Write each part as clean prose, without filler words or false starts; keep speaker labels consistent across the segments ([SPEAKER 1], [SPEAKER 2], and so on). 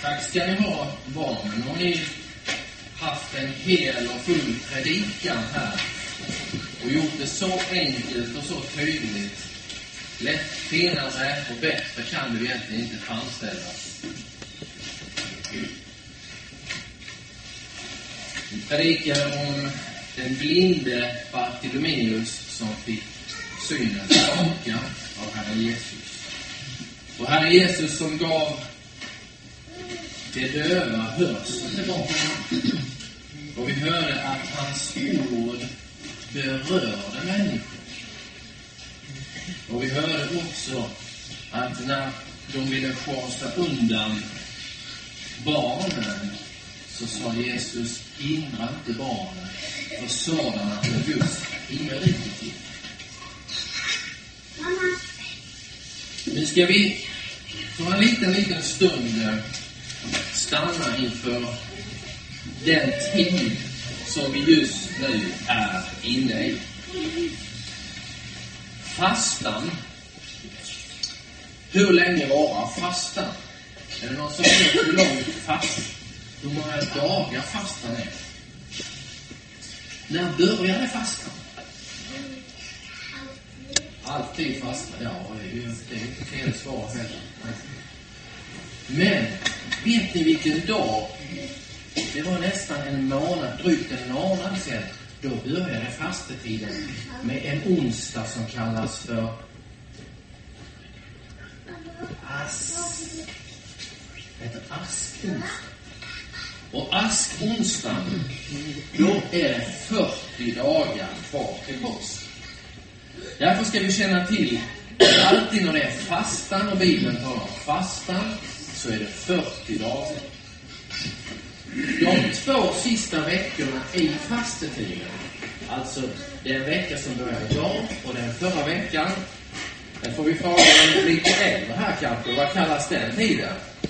[SPEAKER 1] Tack ska ni ha, barnen. Nu har ni haft en hel och full predikan här och gjort det så enkelt och så tydligt. Lätt, finare och bättre kan du egentligen inte framställas. Vi predikade om den blinde Bartimeus som fick synen tillbaka av Herre Jesus. Och Herre Jesus som gav det döva hörsel tillbaka. Och vi hörde att hans ord berörde människor. Och vi hörde också att när de ville skjuta undan barnen så sa Jesus: hindra inte barnen, för sådana har Guds himmelriket till. Nu ska vi för en liten stund stanna inför den tid som vi just nu är inne i. Fastan. Hur länge varar fastan? Är det någon som vet hur långt fast? Hur många dagar fastan är? När började fastan? Alltid fasta. Ja, det är inte fel svar heller. Men vet ni vilken dag? Det var nästan drygt en månad sedan. Då började fastetiden med en onsdag som kallas för askonsdag. Och askonsdagen, då är det 40 dagar kvar till påsk. Därför ska vi känna till att alltid när det är fastan och Bibeln talar om fastan så är det 40 dagar. De 2 sista veckorna i fastetiden, alltså den vecka som börjar idag och den förra veckan, den får vi fråga en lite äldre här kanske. Vad kallas den tiden?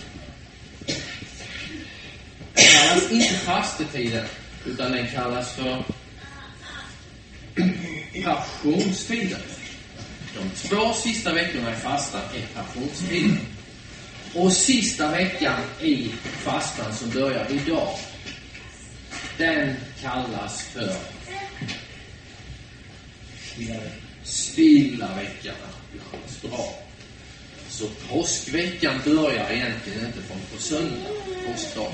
[SPEAKER 1] Den kallas inte fastetiden, utan den kallas för passionstiden. De 2 sista veckorna i fastan är passionstiden. Och sista veckan i fastan som börjar idag, den kallas för stilla veckan. Bra. Så påskveckan börjar egentligen inte från på söndag, påskdag.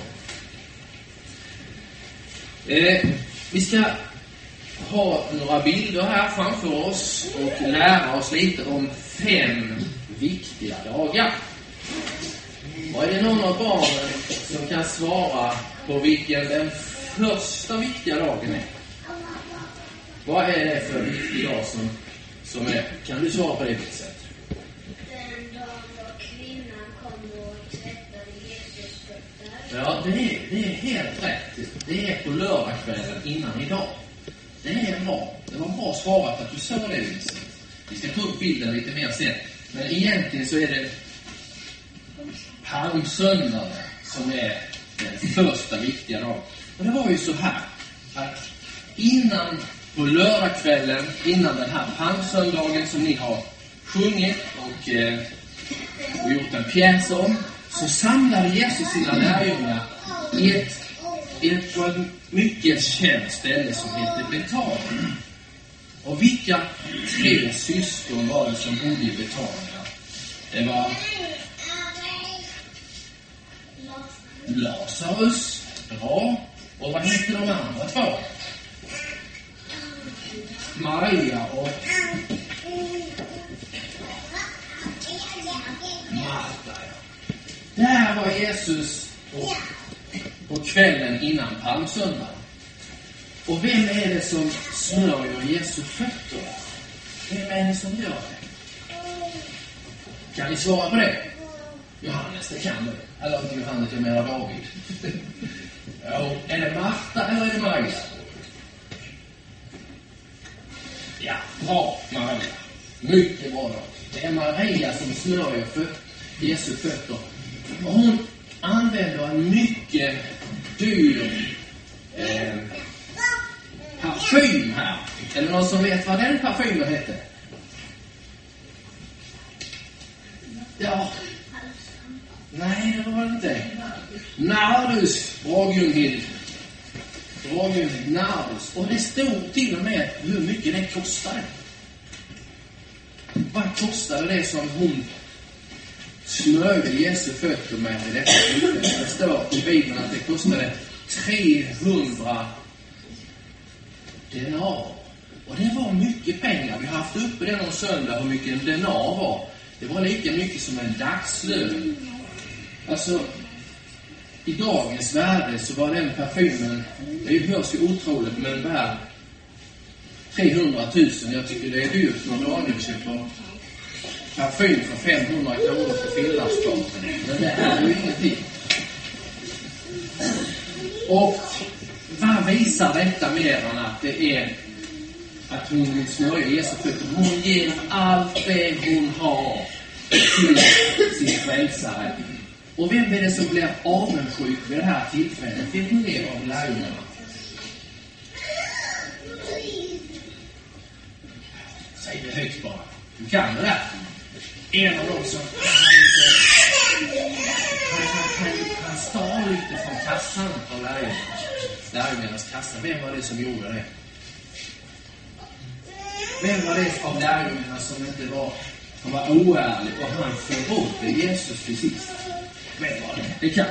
[SPEAKER 1] Vi ska ha några bilder här framför oss och lära oss lite om 5 viktiga dagar. Och är det någon av barnen som kan svara på vilken den första viktiga dagen är? Vad är det för viktig dag som är? Kan du svara på det viset?
[SPEAKER 2] Den dag då kvinnan kommer och tvättade Jesus fötter.
[SPEAKER 1] Ja, det är helt rätt. Det är på lördagskvällen innan idag. Det är bra. Det var bra svarat att du sa det viset. Vi ska ta upp bilden lite mer sen. Men egentligen så är det palmsöndagen som är den första viktiga dagen. Och det var ju så här att innan på lördagskvällen, innan den här palmsöndagen som ni har sjungit och gjort en pjäs om, så samlade Jesus sina lärjungar i ett mycket känt ställe som heter Betania. Och vilka 3 syskon var det som bodde i Betania? Det var Lazarus, bra. Och vad heter de andra 2? Maria och Marta. Där var Jesus på kvällen innan palmsöndagen. Och vem är det som smörjer Jesu fötter? Vem är det som gör det? Kan ni svara på det? Johannes, det kan du. Eller inte Johannes, jag menar David. Ja, är det Marta eller är det Maria? Ja, bra Maria. Mycket bra då. Det är Maria som smörjer Jesu fötter. Och hon använder en mycket dyr parfym här. Är det någon som vet vad den parfymen heter? Ja. Nej, det var det inte. Nardus, Gunhild. Nardus. Och det stod till och med hur mycket det kostade. Vad kostade det som hon smörjde Jesu fötter med i detta tillfälle? Det står i Bibeln att det kostade 300 denar. Och det var mycket pengar. Vi har haft uppe det någon söndag hur mycket en denar var. Det var lika mycket som en dagslön. Alltså, i dagens värde så var den parfymen, det hörs ju otroligt, men värd 300 000. Jag tycker det är dyrt någon dag nu köper parfym för 500 kronor på Finlandskartan. Men det är ju ingenting. Och vad visar detta mer än att det är att hon vill smörja Jesu fötter? Hon ger allt det hon har till sin frälsare. Och vem är det som blir avundsjuk vid det här tillfället? Vet ni det av lärjungarna? Säg det högt bara. Du kan det där. En av dem som han stal lite från kassan av lärjungarnas kassa. Vem var det som gjorde det? Vem var det av lärjungarna som inte var... Han var oärlig och han förrådde Jesus till sist. Vem var det? Det kan.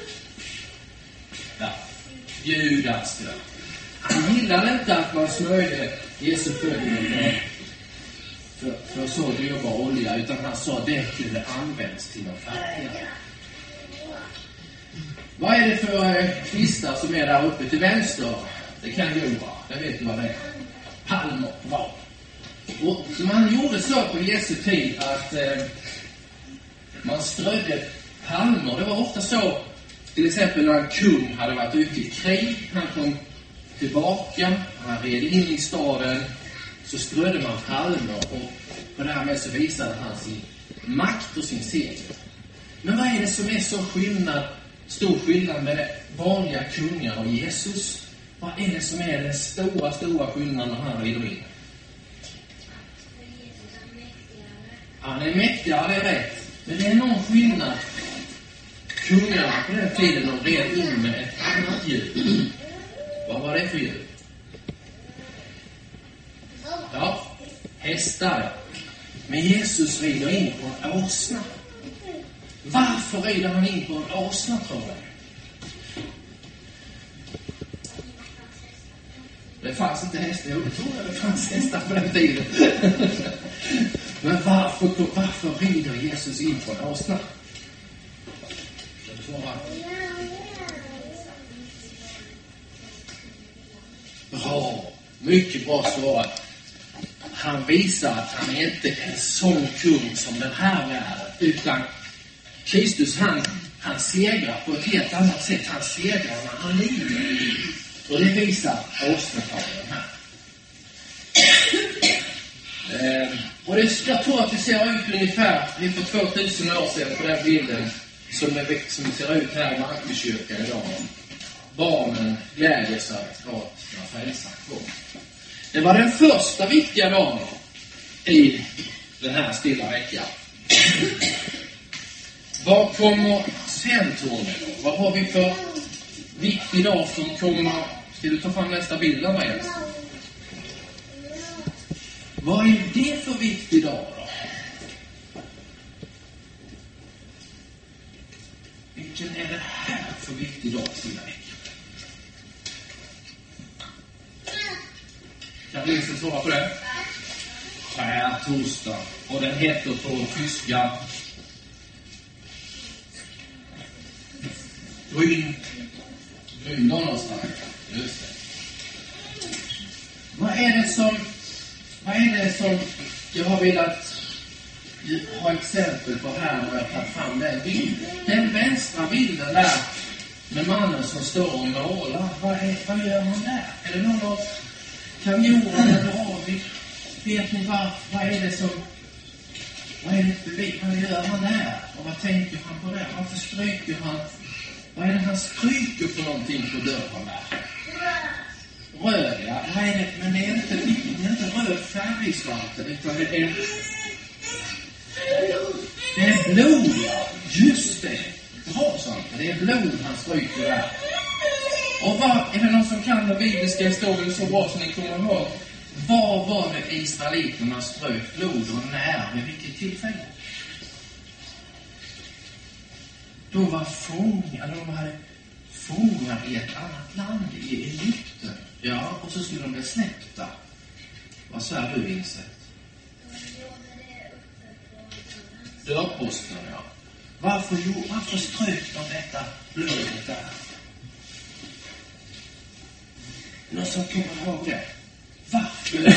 [SPEAKER 1] Ja. Judas. Han gillade inte att man smörjde Jesu fötter för så dyrbar olja, utan han sa det kunde användas till de fattiga. Vad är det för kvistar som är där uppe till vänster? Det kan jordra. Jag vet inte vad det är. Palmer. Bra. Och man gjorde så på Jesu tid att man strödde palmer. Det var ofta så, till exempel när en kung hade varit ute i krig, han kom tillbaka, han red in i staden, så strödde man palmer och på det här med så visade han sin makt och sin seger. Men vad är det som är så stor skillnad med vanliga kungar och Jesus? Vad är det som är den stora skillnaden han rider in? Han är mäktigare, det är rätt. Men det är någon skillnad. Kungarna på den tiden de red in med ett annat djur. Vad var det för djur? Ja, hästar. Men Jesus rider in på en åsna. Varför rider han in på en åsna, tror jag? Det fanns inte hästar. Jag tror det fanns hästar på den tiden. Men varför rider Jesus in på en åsna? Bra. Mycket bra svarat. Han visar att han är inte en sån kung som den här världen, utan Kristus han segrar på ett helt annat sätt. Han segrar när han lider. Och det visar åsnetagaren här. Och jag tror att det ser ut ungefär för 2000 år sedan på den bilden som ser ut här i Markuskyrkan idag. Barnen glädjer sig åt när frälsaren kom. Det var den första viktiga dagen i den här stilla veckan. Vad kommer sen, tror ni? Vad har vi för viktig dag som kommer? Ska du ta fram nästa bild av mig? Vad är det för viktig dag då? Vilken är det här för viktig dag till veckan? Kan du inte svara på det? Skärtorsdag. Och den heter på tyska Gründonnerstag. Just det. Vad är det som jag har velat ha exempel på här när jag tar fram den bilden? Den vänstra bilden där med mannen som står och målar. Vad gör han där? Är det någon av kamjonen eller David? Vet ni vad är det som... Vad gör han där? Och vad tänker han på där? Varför stryker han? Vad är det han stryker för någonting på dörren där? Röd, ja. Vad är det? Men det är inte röd färgsvart, utan det är blod, ja. Just det. ha sånt. Det är blod han stryker där. Och är det någon som kan den bibliska historien så bra som ni kommer ihåg? Var var det israeliterna strök blod och när? Vid vilket tillfälle? De var hade fångar i ett annat land, i Egypten. Ja, och så skulle de bli släppta. Vad sa du, Vincent? Dörrposten, ja. Varför strök de detta blodet där? Någon som kommer ihåg det? Varför?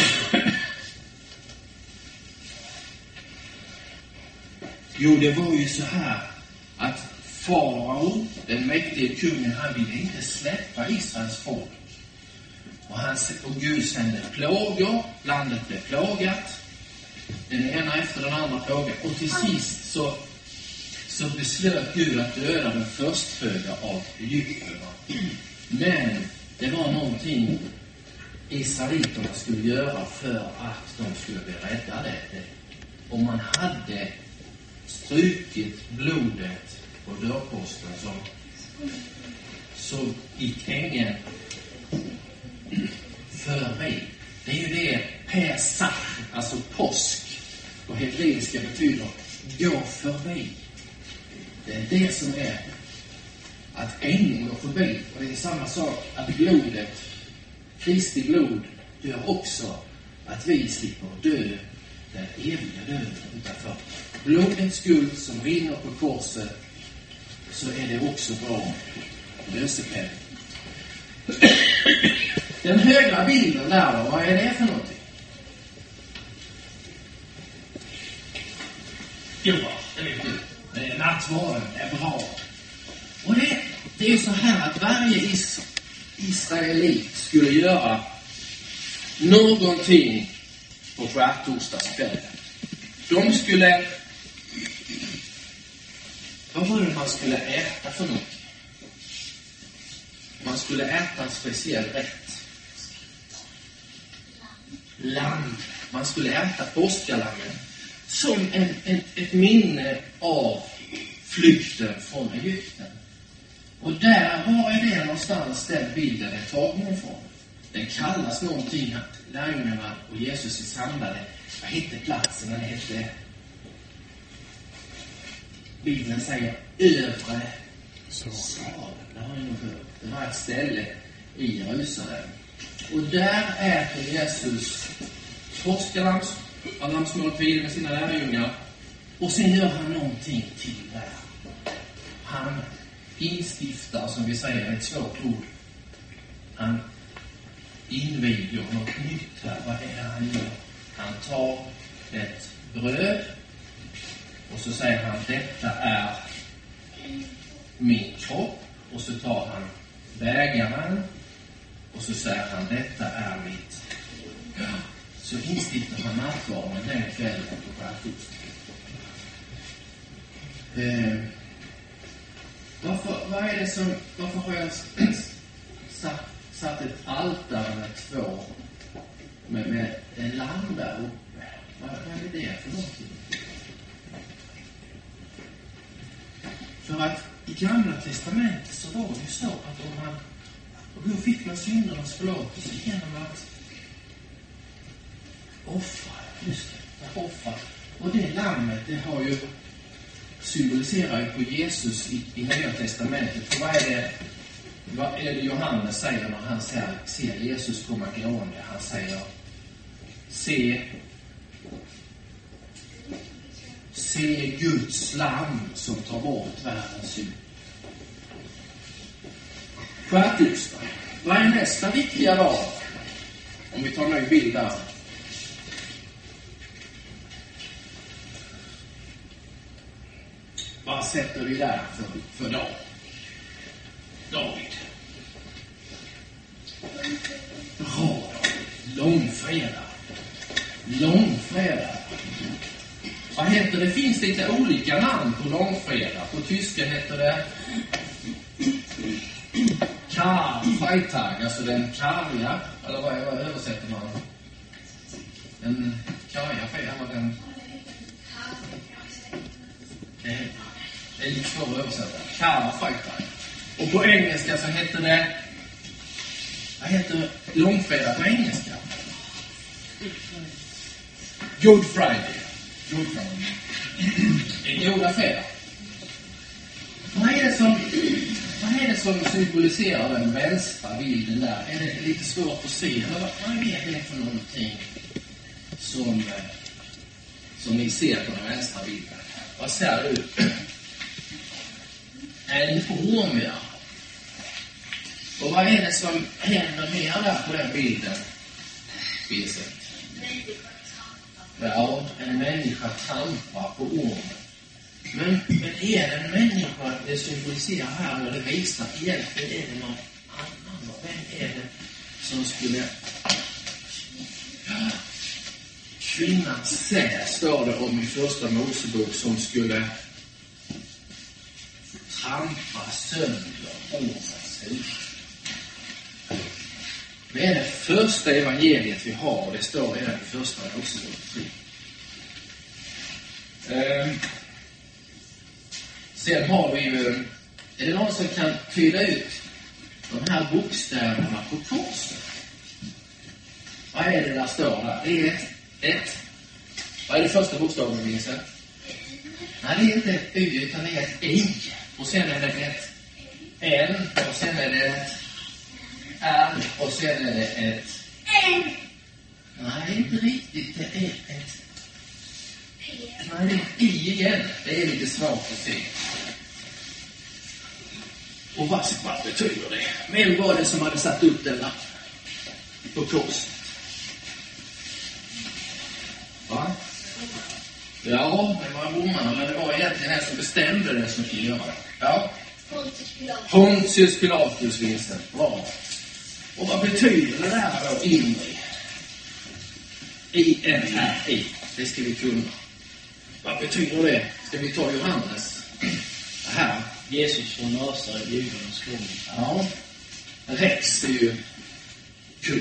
[SPEAKER 1] Jo, det var ju så här att farao, den mäktige kungen, han ville inte släppa Israels folk. Och Gud sände plågor, landet blev plågat. Den ena efter den andra plågan. Och till sist så beslöt Gud att döda den förstfödda av egyptierna. Men det var någonting israeliterna skulle göra för att de skulle bli räddade. Om man hade strukit blodet på dörrposten så gick ängeln förbi. Det är ju det Pesach, alltså påsk, på hebreiska betyder gå förbi. Det är det som är att ängeln går förbi. Och det är samma sak att blodet, Kristi blod, gör också att vi slipper dö den eviga döden utanför. Blodets skuld som rinner på korset, så är det också vår lösepeng. Den högra bilden där då, vad är det för någonting? Jo, det vet du. Det är nattvarden, det är bra. Och det är ju så här att varje israelit skulle göra någonting på skärtorsdagskvällen. De skulle... Vad var det man skulle äta för något? Man skulle äta en speciell rätt. Lamm. Man skulle äta påskalammen som ett minne av flykten från Egypten. Och var är det någonstans den bilden är tagen ifrån? Den kallas någonting att lärjungarna och Jesus är samlade. Vad hette platsen? Den hette... Bibeln säger övre salen. Det var ett ställe i Jerusalem. Och där äter Jesus påskalamsmåltid med sina lärjungar. Och sen gör han någonting till där. Han instiftar, som vi säger, ett svårt ord. Han inviger något nytt här. Vad är det han gör? Han tar ett bröd och så säger han, detta är min kropp. Och så tar han bägaren och så säger han, detta är mitt. Så instiftar han nattvarden den kvällen på skärtorsdagen. Varför har jag satt ett altare med en lamm där uppe? Vad är det för någonting? För att i Gamla testamentet så var det ju så att då fick man syndernas förlåtelse genom att offra. Och det lammet, det har ju symboliserar ju på Jesus i Nya testamentet. För vad är det Johannes säger när han ser Jesus komma gående? Han säger, se Guds lamm som tar bort världens synd. Skärtorsdag. Vad är nästa viktiga dag? Om vi tar en ny bild där. Vad sätter vi där för dag? David. Bra. Långfredag. Vad heter det? Finns lite olika namn på långfredag. På tyska heter det Karfreitag, alltså den karga, eller vad översätter man? Den karga fredag, den... Det är lite svårt att översätta. Karafajta. Och på engelska så heter det, vad heter långfredag på engelska? Good Friday. Good Friday. Goda fredag. Vad är det som symboliserar den vänstra bilden där? Är det lite svårt att se? Eller vad är det för någonting som ni ser på den vänstra bilden? Vad ser du? En orm, ja. Och vad är det som händer mer där på den bilden? Vincent? Ja, en människa trampar på ormen. Men är det en människa det symboliserar här och det visar egentligen är det någon annan? Vem är det som skulle... Kvinnan Sä står det om i första Mosebok som skulle trampa sönder ormens huvud. Det är det första evangeliet vi har och det står redan i första Mosebok 3. Sen har vi ju, är det någon som kan tyda ut de här bokstäverna på korset? Vad är det där står där? Det är ett. Vad är det första bokstaven, Vincent? Nej, det är inte ett Y utan det är ett I. Och sen är det ett N och sen är det ett R och sen är det ett
[SPEAKER 2] N.
[SPEAKER 1] Nej, inte riktigt. Det är ett Nej, det är ett I igen. Det är lite svårt att se. Och vad betyder det? Vem var det som hade satt upp den lappen på korset? Va? Ja, det var romarna, men det var egentligen en som bestämde det som skulle göra det. Ja. Pontius Pilatus, Vincent. Bra. Och vad betyder det där då, inri? I-N-R-I. Det ska vi kunna. Vad betyder det? Ska vi ta Johannes? Det här.
[SPEAKER 3] Jesus från Nasaret, judarnas kung.
[SPEAKER 1] Ja. Rex är ju kung.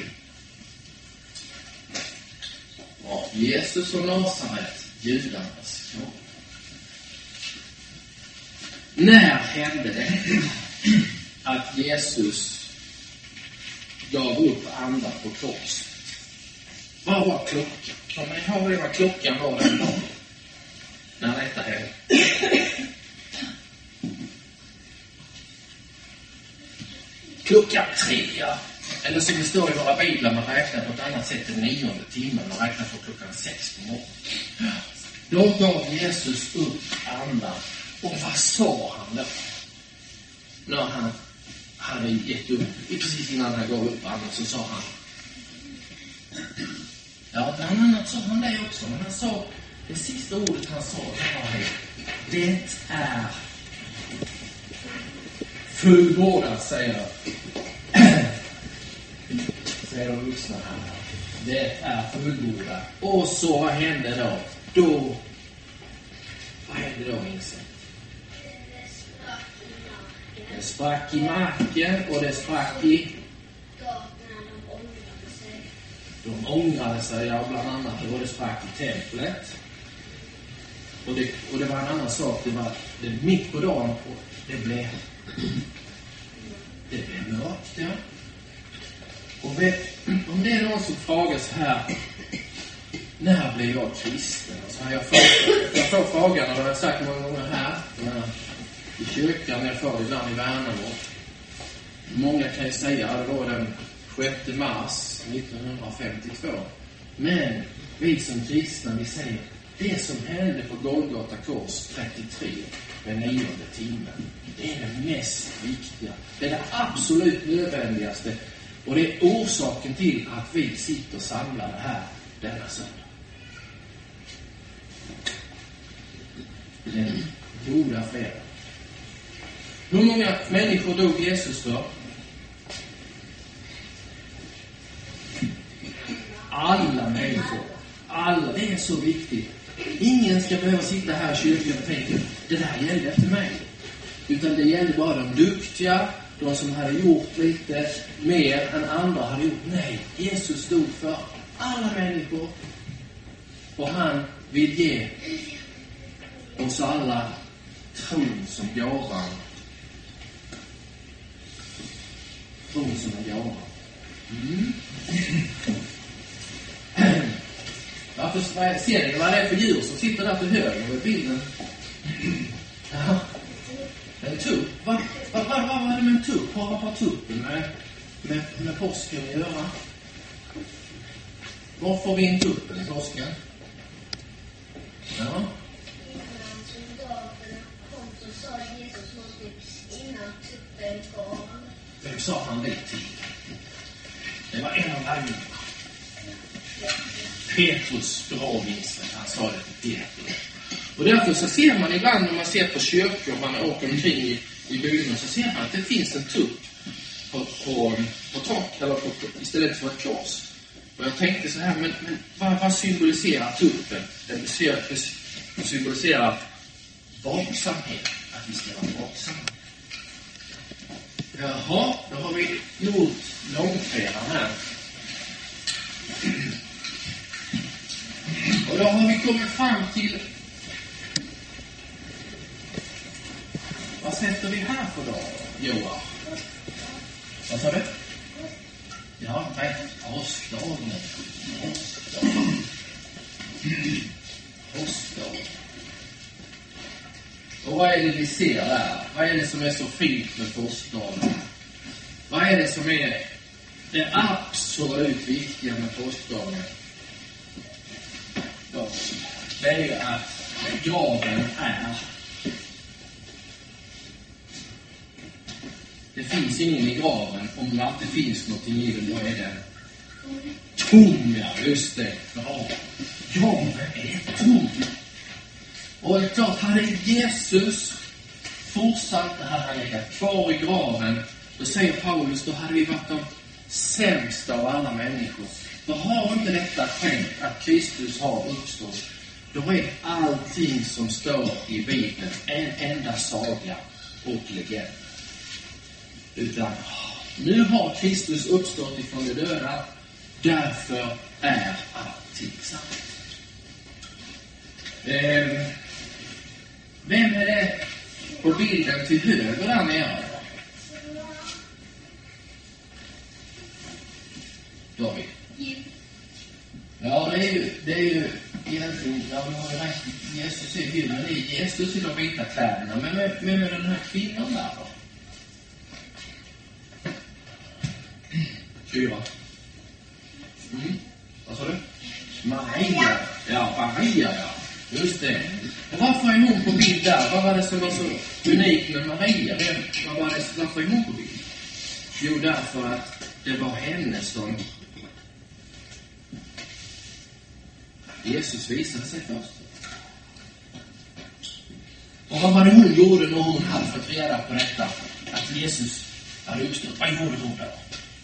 [SPEAKER 1] Ja, Jesus från Nasaret, judarnas kung. När hände det att Jesus gav upp andra på korset? Vad var klockan? Kan man ihåg vad klockan var den dagen? När detta hände? Klockan 3, ja. Eller så det står i våra biblar, man räknar på ett annat sätt den 9:e timmen. Man räknar på klockan 6 på morgonen. Då gav Jesus upp andan. Och vad sa han då? När han hade gett upp, precis innan han gav upp andan så sa han. Ja, bland annat sa han det också. Men han sa, det sista ordet han sa var det är fullbordat, säger de vuxna här. Det är fullbordat. Och så vad hände då? Vad hände då, Vincent? Det sprack i marken och det sprack i... De ångrade sig, ja, bland annat. Och det sprack i templet. Och det var en annan sak. Det var mitt på dagen och det blev mörkt, ja. Och om det är någon som frågar så här, när blev jag kristen? Så här, jag får frågan, och det har jag sagt många gånger här, i kyrkan, jag får det ibland i Värnamo. Många kan ju säga att det var den 6 mars 1952. Men vi som kristna, vi säger, det som hände på Golgata kors 33, den 9:e timmen, det är det mest viktiga. Det är det absolut nödvändigaste. Och det är orsaken till att vi sitter samlade här denna söndag. Den goda fredag. Hur många människor dog Jesus för? Alla människor. Alla. Det är så viktigt. Ingen ska behöva sitta här i kyrkan och tänka, det där gällde efter mig. Utan det gällde bara de duktiga, de som hade gjort lite mer än andra hade gjort. Nej, Jesus stod för alla människor. Och han vill ge oss alla tron som gåvan tron som en gåva. Varför ser ni vad det är för djur som sitter där till höger vid bilden? Ja. En tupp. Vad är det med en tupp? Vad har tuppen med påsken att göra? Var får vi en tuppen i påsken? Ja.
[SPEAKER 2] Innan soldaterna kom så sa Jesus någonting innan tuppen kom.
[SPEAKER 1] Vem sa han det till? Det var en av lärjungarna. Petrus begravningsrätt, han sa det till Petrus. Och därför så ser man ibland när man ser på kyrkor, man åker omkring i byggnaden, så ser man att det finns en tupp på tak eller istället för ett kors. Och jag tänkte så här, men vad symboliserar tuppen? Den symboliserar vaksamhet, att vi ska vara vaksamma. Jaha, då har vi gjort långfredagen här. Och då har vi kommit fram till... Vad sätter vi här för dag, Joar? Vad sa du? Ja, nej, påskdagen. Påskdagen. Och vad är det vi ser där? Vad är det som är så fint med påskdagen? Vad är det som är det absolut viktiga med påskdagen? Det är ju att graven är... Det finns ingen i graven om det inte finns någonting i den. Då är den tom, ja, just det. Ja, graven är tom. Och det är klart, hade Jesus fortsatt, hade han legat kvar i graven, då säger Paulus, då hade vi varit de sämsta av alla människor. Då har inte detta skett att Kristus har uppstått. Då är allting som står i Bibeln en enda saga och legend. Utan nu har Kristus uppstått ifrån de döda, därför är allting sant. Vem är det på bilden till höger där nere? David. Ja, det är ju egentligen, ja, vi har ju rätt, Jesus är ju, men det är Jesus i de vita kläderna. Men vem är den här kvinnan där då? 4. Vad sa du? Maria. Ja, Maria, ja. Just det. Och varför är hon på bild där? Vad var det som var så unikt med Maria? Varför är hon på bild? Jo, därför att det var henne som Jesus visade sig först. Och vad var det hon gjorde när hon hade fått reda på detta? Att Jesus hade uppstått. Vad gjorde hon då?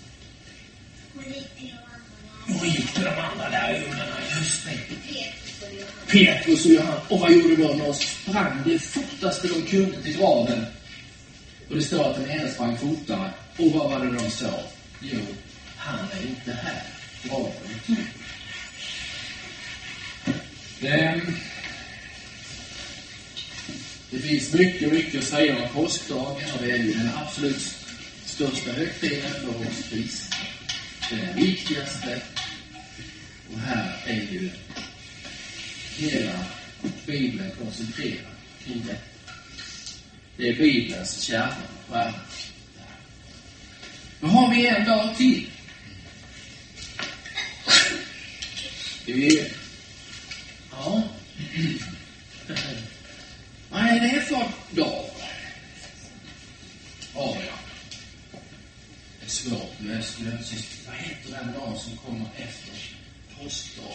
[SPEAKER 1] Hon gick till de andra lärjungarna, just det. Petrus och Johannes. Och vad gjorde de? De sprang det fortaste de kunde till graven. Och det står att den ena sprang fortare. Och vad var det de sa? Jo, han är inte här. Graven är tom. Det finns mycket att säga om påskdagen. Och det är ju den absolut största högtiden för oss kristna. Den viktigaste. Och här är ju hela Bibeln koncentrerad kring det. Det är Bibelns kärna. Nu har vi en dag till. Ja. Vad är det för dag? Ja. Det är svårt med vad heter den dag som kommer efter påskdag?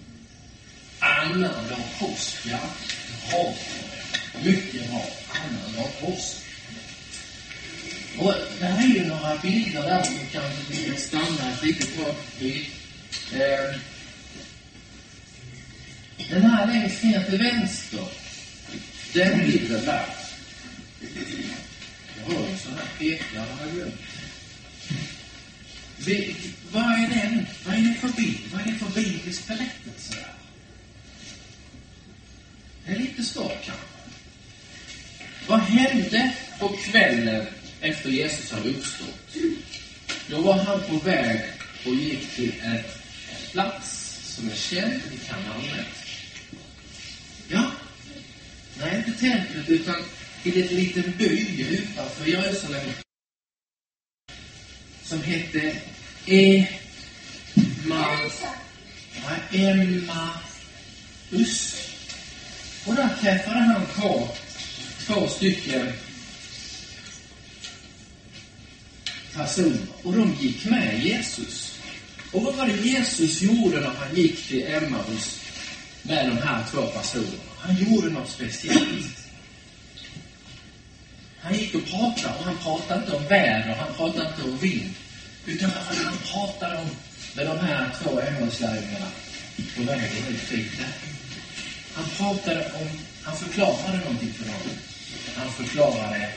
[SPEAKER 1] Annan dag påsk, ja. Ja, mycket bra. Annan dag påsk. Och det här är ju några bilder där som kanske vi kan stanna ett litet tag vid. Den här längst ner till vänster, den bilden där. Jag har en sån här pekare här. Vad är den? Vad är det för bild? Vad är det för biblisk berättelse där? Det är lite svårt kanske. Vad hände på kvällen efter Jesus hade uppstått? Då var han på väg och gick till en plats som är känd, vi kan namnet. Ja, nej, inte templet utan i en liten by utanför Jerusalem som hette Emmaus. Och där träffade han på 2 stycken personer. Och de gick med Jesus. Och vad var det Jesus gjorde när han gick till Emmaus med de här 2 personerna? Han gjorde något speciellt. Han gick och pratade, och han pratade inte om väder, han pratade inte om vind. Utan han pratade om med de här 2 Emmaus-lärjungarna på vägen ut dit. Han förklarade någonting för dem. Han förklarade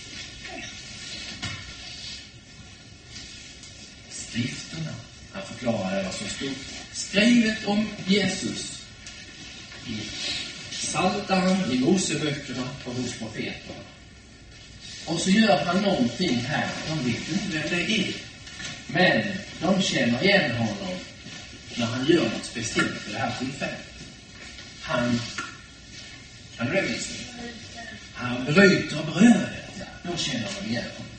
[SPEAKER 1] skrifterna. Han förklarade vad som stod skrivet om Jesus i Psaltaren, i Moseböckerna och hos profeterna. Och så gör han någonting här. De vet inte vem det är. Men de känner igen honom när han gör något speciellt för det här tillfället. Han bryter brödet. Då känner de igen honom.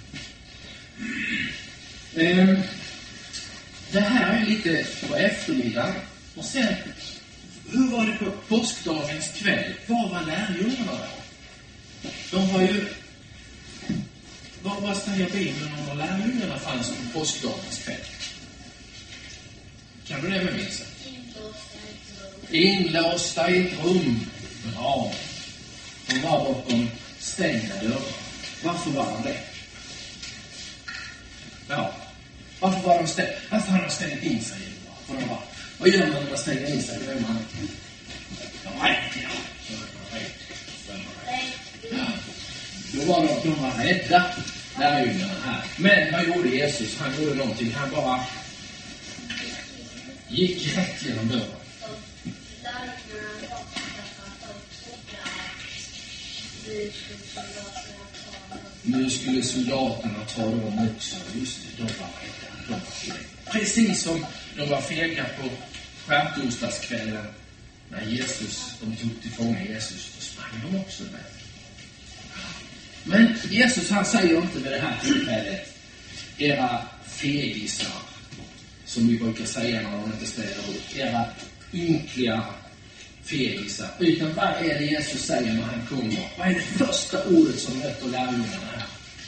[SPEAKER 1] Det här är lite på eftermiddagen. Och sen, hur var det på påskdagens kväll? Var var lärjungarna då? De var ju... Vad säger Bibeln om lärjungarna fanns på påskdagens kväll? Kan du det med minst? Inlåsta i ett rum. Bra. De var bakom stängda dörrar. Varför var de det? Ja. Varför har de stängt in sig? Vad gör man när man stänger in sig? De var rädda, lärjungarna här. Men vad gjorde Jesus? Han gjorde någonting. Han bara gick rätt genom dörren. Nu skulle soldaterna ta dem också. Just det, de var rädda. Precis som de var fega på skärtorsdagskvällen när de tog till fånga Jesus. Då sprang de också med. Men Jesus, han säger inte vid det här tillfället era fegisar, som vi brukar säga när de inte ställer upp, era ynkliga fegisar. Utan vad är det Jesus säger när han kommer? Vad är det första ordet som möter lärjungarna här?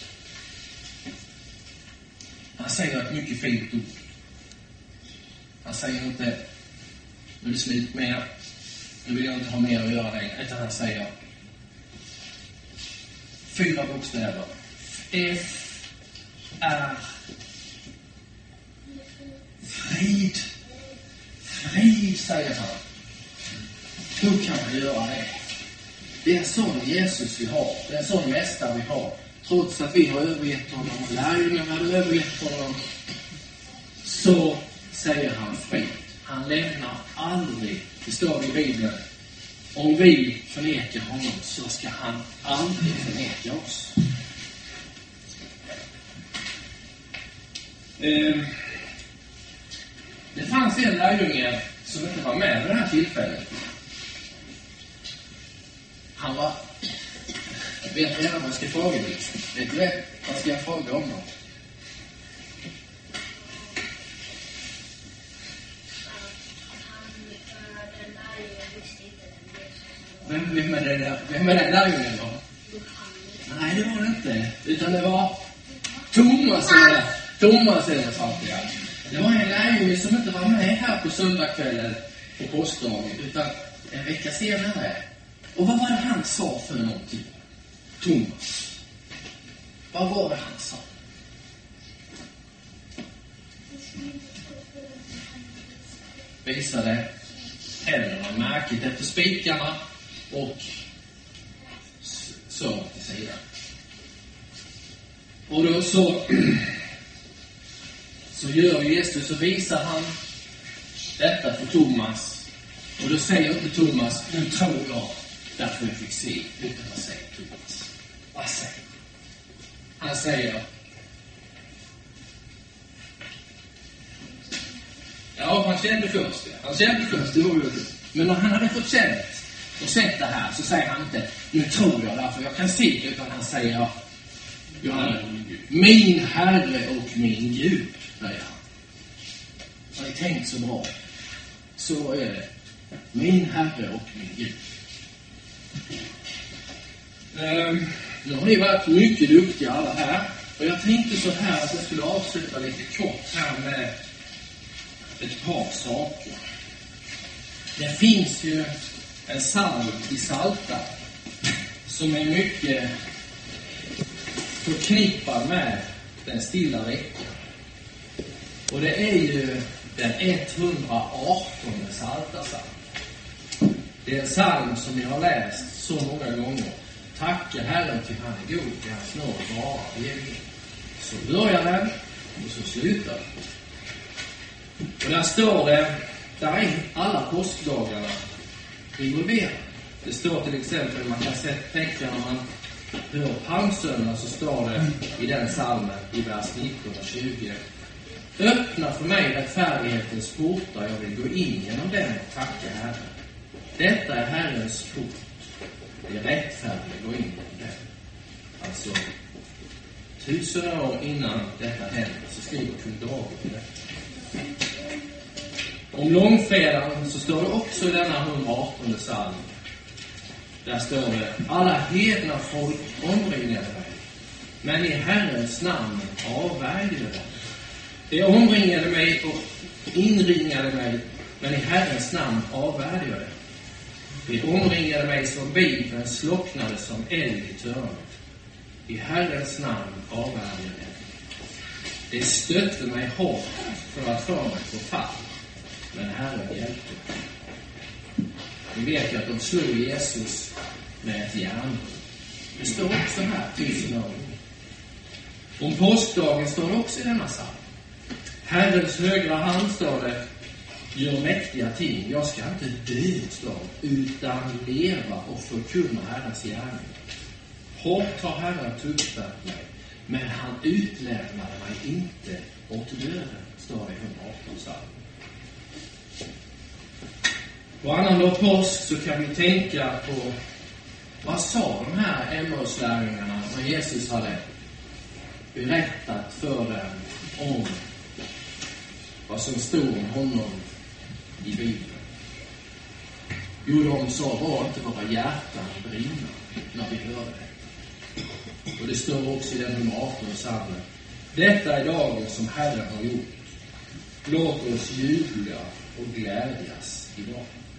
[SPEAKER 1] Han säger ett mycket fint ord. Han säger inte, nu är det slut med er, nu vill jag inte ha mer att göra längre, utan han säger 4 bokstäver. F-R. Frid. Frid, säger han. Hur kan man göra det? Det är en sån Jesus vi har. Det är en sån mästare vi har. Trots att vi har övergett honom och lärjungarna har övergett honom, så säger han frid. Han lämnar aldrig, det står i Bibeln, om vi förnekar honom så ska han aldrig förneka oss. Det fanns en lärjunge som inte var med vid det här tillfället. Han var... Jag vet redan vad jag ska fråga dig. Vet du vad ska jag fråga om något? Vem är den lärjungen då? Nej, det var det inte. Utan det var Thomas eller fattiga. Det var en lärjunge som inte var med här på söndagskvällen på påskdagen, utan en vecka senare. Och vad var det han sa för någonting? Thomas. Vad var det han sa? Visade händerna, märket efter spikarna och så till sidan. Och då så gör Jesus och visar han detta för Thomas. Och då säger inte Thomas, nu tror jag därför jag fick se, utan vad säger Thomas? Vad säger han? Han säger, Ja, han kände först det var ju. Men när han hade fått sett det här så säger han inte, nu tror jag därför jag kan se, utan han säger, min Herre och min Gud, säger han. Har ni tänkt så bra? Så är det. Min Herre och min Gud. Nu har ni varit mycket duktiga alla här. Och jag tänkte så här att jag skulle avsluta lite kort här med ett par saker. Det finns ju en psalm i Psaltaren som är mycket förknippad med den stilla veckan. Och det är ju den 118 Psaltarpsalm. Det är en psalm som jag har läst så många gånger. Tacka Herren till han är god, till hans nåd vara evig. Så börjar den och så slutar den. Och där står det, där är alla påskdagarna involverade. Det står till exempel, man kan tänka när man hör palmsöndag så står det i den psalmen i vers 19 och 20. Öppna för mig rättfärdighetens portar, jag vill gå in genom den och tacka Herren. Detta är Herrens port. Det är rättfärdigt att gå in genom den. Alltså, 1000 år innan detta händer så skriver kung David det. Om långfredagen så står det också i denna 118 psalm. Där står det, alla hedna folk omringade mig, men i Herrens namn avvärjde det. Det omringade mig och inringade mig, men i Herrens namn avvärjde jag det. Det omringade mig som Bibeln slocknade som eld i törnet. I Herrens namn avvärjde jag det. Det stötte mig hårt för att få mig på fall, men Herren hjälpte mig. Vi vet ju att de slog Jesus med ett järn. Det står också här 1000 år. Om påskdagen står det också i denna psalm. Herrens högra hand, står det, gör mäktiga ting. Jag ska inte dö, står det, utan leva och förkunna Herrens gärning. Hårt har Herren tugsat mig, men han utlämnade mig inte åt döden, står det i 118 psalm. På annandag påsk så kan vi tänka på vad sa de här Emmaus-lärjungarna när Jesus hade berättat för dem om vad som stod om honom i Bibeln. Jo, de sa, var inte våra hjärtan brinna när vi hörde det. Och det står också i den 118 psalmen. Detta är dagen som Herren har gjort. Låt oss jubla och glädjas idag.